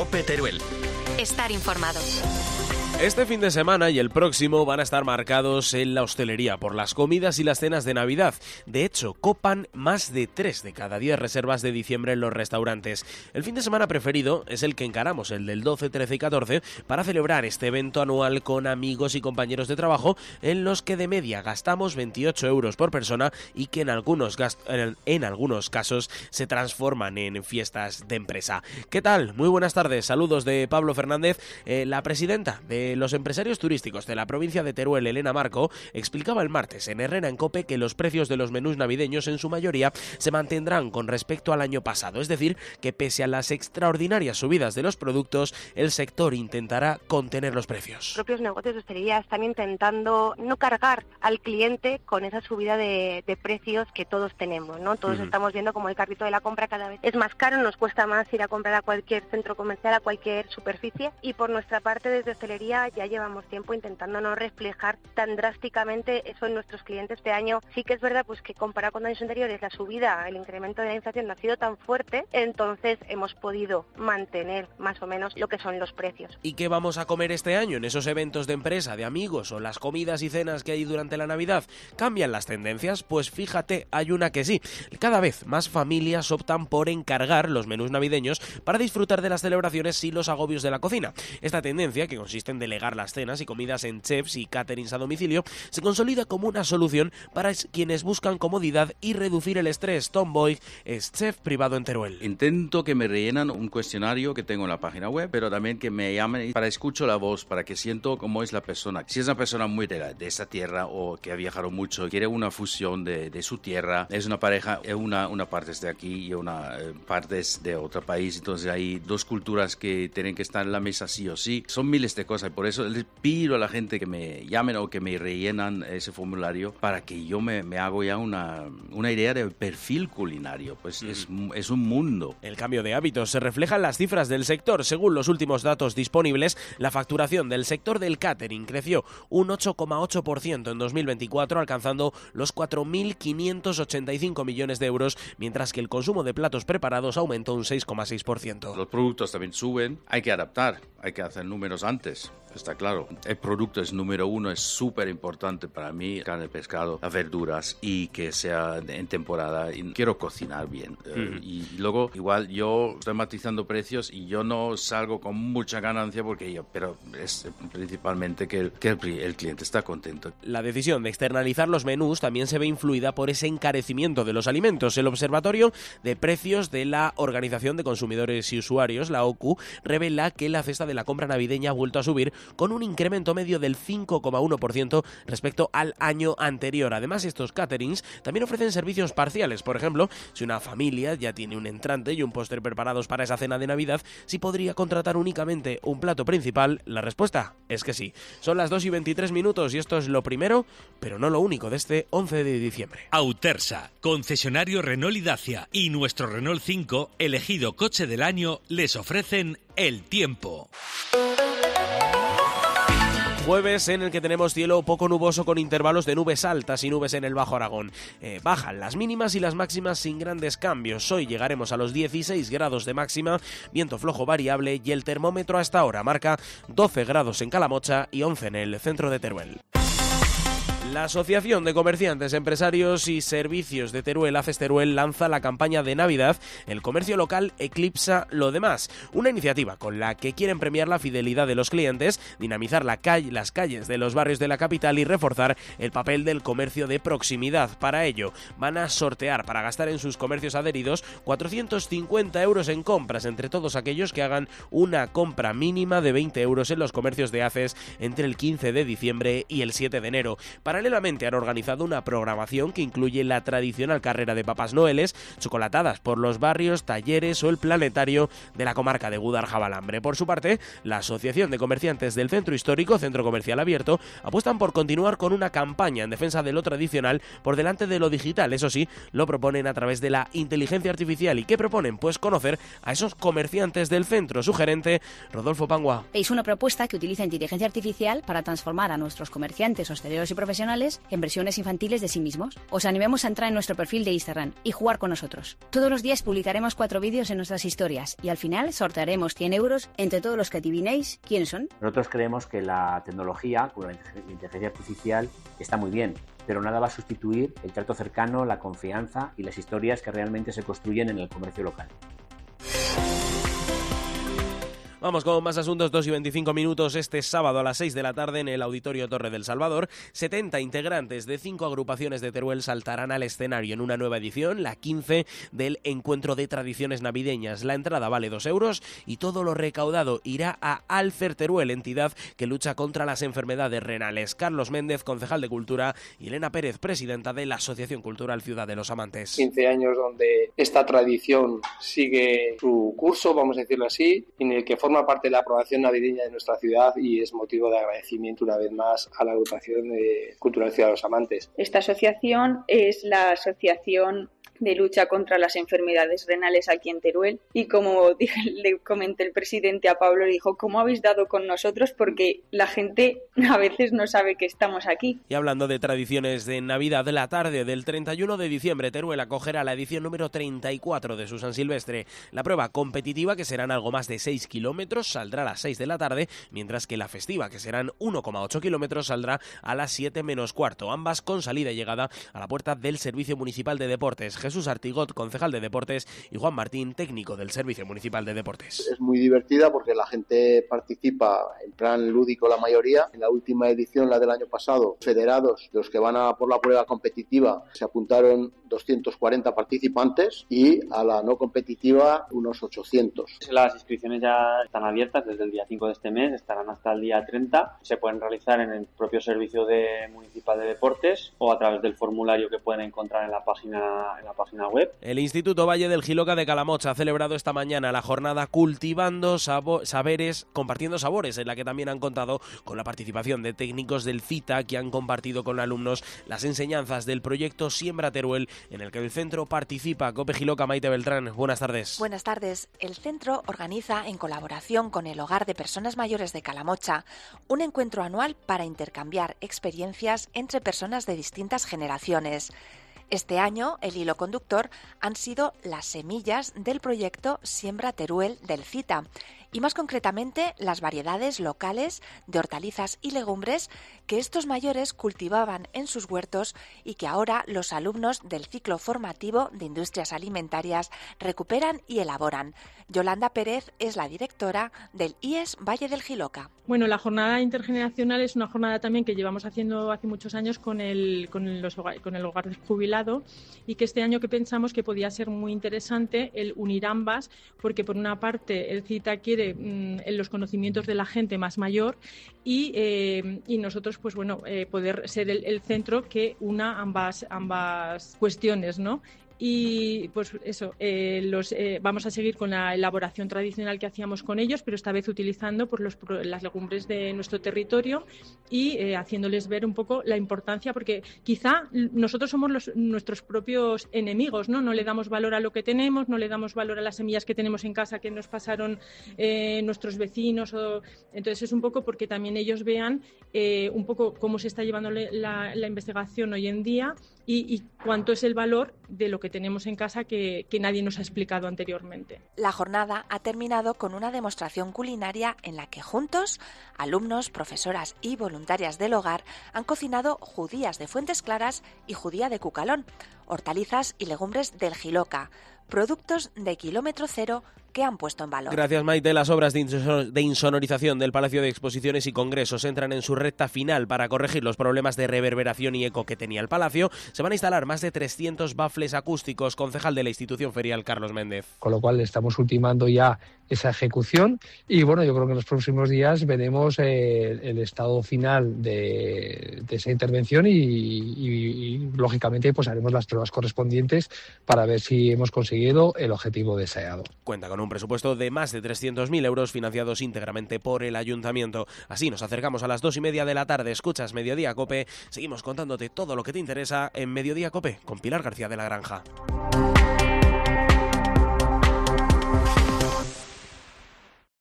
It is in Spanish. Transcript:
COPE Teruel. Estar informado. Este fin de semana y el próximo van a estar marcados en la hostelería por las comidas y las cenas de Navidad. De hecho, copan más de 3 de cada 10 reservas de diciembre en los restaurantes. El fin de semana preferido es el que encaramos, el del 12, 13 y 14, para celebrar este evento anual con amigos y compañeros de trabajo, en los que de media gastamos 28 euros por persona y que en algunos casos se transforman en fiestas de empresa. ¿Qué tal? Muy buenas tardes. Saludos de Pablo Fernández. La presidenta de los empresarios turísticos de la provincia de Teruel, Elena Marco, explicaba el martes en Herrera en COPE que los precios de los menús navideños en su mayoría se mantendrán con respecto al año pasado, es decir, que pese a las extraordinarias subidas de los productos, el sector intentará contener los precios. Los propios negocios de hostelería están intentando no cargar al cliente con esa subida de precios que todos tenemos, ¿no? Todos estamos viendo como el carrito de la compra cada vez es más caro, nos cuesta más ir a comprar a cualquier centro comercial, a cualquier superficie, y por nuestra parte desde hostelería ya llevamos tiempo intentando no reflejar tan drásticamente eso en nuestros clientes. Este año sí que es verdad pues que comparado con años anteriores la subida, el incremento de la inflación no ha sido tan fuerte, entonces hemos podido mantener más o menos lo que son los precios. ¿Y qué vamos a comer este año en esos eventos de empresa, de amigos o las comidas y cenas que hay durante la Navidad? ¿Cambian las tendencias? Pues fíjate, hay una que sí. Cada vez más familias optan por encargar los menús navideños para disfrutar de las celebraciones sin los agobios de la cocina. Esta tendencia, que consiste en delegar las cenas y comidas en chefs y caterings a domicilio, se consolida como una solución para quienes buscan comodidad y reducir el estrés. Tom Boyd es chef privado en Teruel. Intento que me rellenan un cuestionario que tengo en la página web, pero también que me llamen para escucho la voz, para que siento cómo es la persona. Si es una persona muy de esa tierra o que ha viajado mucho, quiere una fusión de su tierra, es una pareja, una parte es de aquí y una parte es de otro país, entonces hay dos culturas que tienen que estar en la mesa sí o sí. Son miles de cosas. Por eso les pido a la gente que me llamen o que me rellenan ese formulario para que yo me hago ya una idea de perfil culinario. Pues es un mundo. El cambio de hábitos se refleja en las cifras del sector. Según los últimos datos disponibles, la facturación del sector del catering creció un 8,8% en 2024, alcanzando los 4.585 millones de euros, mientras que el consumo de platos preparados aumentó un 6,6%. Los productos también suben. Hay que adaptar, hay que hacer números antes. Está claro, el producto es número uno, es súper importante para mí, carne, pescado, las verduras y que sea en temporada. Y quiero cocinar bien. Y luego, igual, yo estoy matizando precios y yo no salgo con mucha ganancia pero es principalmente que el cliente está contento. La decisión de externalizar los menús también se ve influida por ese encarecimiento de los alimentos. El Observatorio de Precios de la Organización de Consumidores y Usuarios, la OCU, revela que la cesta de la compra navideña ha vuelto a subir con un incremento medio del 5,1% respecto al año anterior. Además, estos caterings también ofrecen servicios parciales. Por ejemplo, si una familia ya tiene un entrante y un postre preparados para esa cena de Navidad, ¿sí podría contratar únicamente un plato principal? La respuesta es que sí. Son las 2:23 y esto es lo primero, pero no lo único, de este 11 de diciembre. Autersa, concesionario Renault y Dacia y nuestro Renault 5, elegido coche del año, les ofrecen el tiempo. Jueves en el que tenemos cielo poco nuboso con intervalos de nubes altas y nubes en el Bajo Aragón. Bajan las mínimas y las máximas sin grandes cambios. Hoy llegaremos a los 16 grados de máxima, viento flojo variable y el termómetro hasta ahora marca 12 grados en Calamocha y 11 en el centro de Teruel. La Asociación de Comerciantes, Empresarios y Servicios de Teruel, ACES Teruel, lanza la campaña de Navidad El comercio local eclipsa lo demás, una iniciativa con la que quieren premiar la fidelidad de los clientes, dinamizar las calles de los barrios de la capital y reforzar el papel del comercio de proximidad. Para ello, van a sortear para gastar en sus comercios adheridos 450 euros en compras entre todos aquellos que hagan una compra mínima de 20 euros en los comercios de ACES entre el 15 de diciembre y el 7 de enero. Paralelamente han organizado una programación que incluye la tradicional carrera de Papás Noeles, chocolatadas por los barrios, talleres o el planetario de la comarca de Gúdar-Jabalambre. Por su parte, la Asociación de Comerciantes del Centro Histórico, Centro Comercial Abierto, apuestan por continuar con una campaña en defensa de lo tradicional por delante de lo digital. Eso sí, lo proponen a través de la inteligencia artificial. ¿Y qué proponen? Pues conocer a esos comerciantes del centro. Su gerente, Rodolfo Pangua. Es una propuesta que utiliza inteligencia artificial para transformar a nuestros comerciantes, hosteleros y profesionales profesionales en versiones infantiles de sí mismos. Os animamos a entrar en nuestro perfil de Instagram y jugar con nosotros. Todos los días publicaremos 4 vídeos en nuestras historias y al final sortearemos 100 euros entre todos los que adivinéis quiénes son. Nosotros creemos que la tecnología, como la inteligencia artificial, está muy bien, pero nada va a sustituir el trato cercano, la confianza y las historias que realmente se construyen en el comercio local. Vamos con más asuntos, 2:25 este sábado a las 6 de la tarde en el Auditorio Torre del Salvador. 70 integrantes de 5 agrupaciones de Teruel saltarán al escenario en una nueva edición, la 15 del Encuentro de Tradiciones Navideñas. La entrada vale 2 euros y todo lo recaudado irá a Alfer Teruel, entidad que lucha contra las enfermedades renales. Carlos Méndez, concejal de Cultura, y Elena Pérez, presidenta de la Asociación Cultural Ciudad de los Amantes. 15 años donde esta tradición sigue su curso, vamos a decirlo así, en el que forma parte de la aprobación navideña de nuestra ciudad y es motivo de agradecimiento una vez más a la agrupación Cultural Ciudad de los Amantes. Esta asociación es la asociación de lucha contra las enfermedades renales aquí en Teruel y como le comenté el presidente a Pablo, le dijo, ¿cómo habéis dado con nosotros? Porque la gente a veces no sabe que estamos aquí. Y hablando de tradiciones de Navidad, la tarde del 31 de diciembre Teruel acogerá la edición número 34 de su San Silvestre. La prueba competitiva, que serán algo más de 6 kilómetros, saldrá a las 6 de la tarde, mientras que la festiva, que serán 1,8 kilómetros, saldrá a las 7 menos cuarto, ambas con salida y llegada a la puerta del Servicio Municipal de Deportes. Jesús Artigot, concejal de Deportes, y Juan Martín, técnico del Servicio Municipal de Deportes. Es muy divertida porque la gente participa en plan lúdico la mayoría. En la última edición, la del año pasado, federados, los que van a por la prueba competitiva, se apuntaron 240 participantes y a la no competitiva unos 800. Las inscripciones ya están abiertas desde el día 5 de este mes, estarán hasta el día 30. Se pueden realizar en el propio Servicio Municipal de Deportes o a través del formulario que pueden encontrar en la página web. El Instituto Valle del Jiloca de Calamocha ha celebrado esta mañana la jornada Cultivando Saberes, Compartiendo Sabores, en la que también han contado con la participación de técnicos del CITA que han compartido con alumnos las enseñanzas del proyecto Siembra Teruel, en el que el centro participa. COPE Jiloca, Maite Beltrán, buenas tardes. Buenas tardes. El centro organiza, en colaboración con el Hogar de Personas Mayores de Calamocha, un encuentro anual para intercambiar experiencias entre personas de distintas generaciones. Este año, el hilo conductor han sido las semillas del proyecto Siembra Teruel del CITA, y más concretamente las variedades locales de hortalizas y legumbres que estos mayores cultivaban en sus huertos y que ahora los alumnos del ciclo formativo de Industrias Alimentarias recuperan y elaboran. Yolanda Pérez es la directora del IES Valle del Jiloca. Bueno, la jornada intergeneracional es una jornada también que llevamos haciendo hace muchos años con el hogar del jubilado, y que este año que pensamos que podía ser muy interesante el unir ambas, porque por una parte el CITA quiere en los conocimientos de la gente más mayor y nosotros pues bueno poder ser el centro que una ambas cuestiones, ¿no? Y pues eso, vamos a seguir con la elaboración tradicional que hacíamos con ellos, pero esta vez utilizando pues, las legumbres de nuestro territorio y haciéndoles ver un poco la importancia, porque quizá nosotros somos nuestros propios enemigos, ¿no? No le damos valor a lo que tenemos, no le damos valor a las semillas que tenemos en casa que nos pasaron nuestros vecinos. Entonces es un poco porque también ellos vean un poco cómo se está llevando la investigación hoy en día y cuánto es el valor de lo que tenemos en casa que nadie nos ha explicado anteriormente. La jornada ha terminado con una demostración culinaria en la que juntos, alumnos, profesoras y voluntarias del hogar han cocinado judías de Fuentes Claras y judía de Cucalón, hortalizas y legumbres del Jiloca, productos de kilómetro cero que han puesto en valor. Gracias, Maite. Las obras de insonorización del Palacio de Exposiciones y Congresos entran en su recta final. Para corregir los problemas de reverberación y eco que tenía el Palacio, se van a instalar más de 300 bafles acústicos. Concejal de la institución ferial, Carlos Méndez. Con lo cual estamos ultimando ya esa ejecución y bueno, yo creo que en los próximos días veremos el estado final de esa intervención y lógicamente pues haremos las pruebas correspondientes para ver si hemos conseguido el objetivo deseado. Cuenta con un presupuesto de más de 300.000 euros financiados íntegramente por el Ayuntamiento. Así nos acercamos a las 2:30 de la tarde. Escuchas Mediodía Cope. Seguimos contándote todo lo que te interesa en Mediodía Cope con Pilar García de la Granja.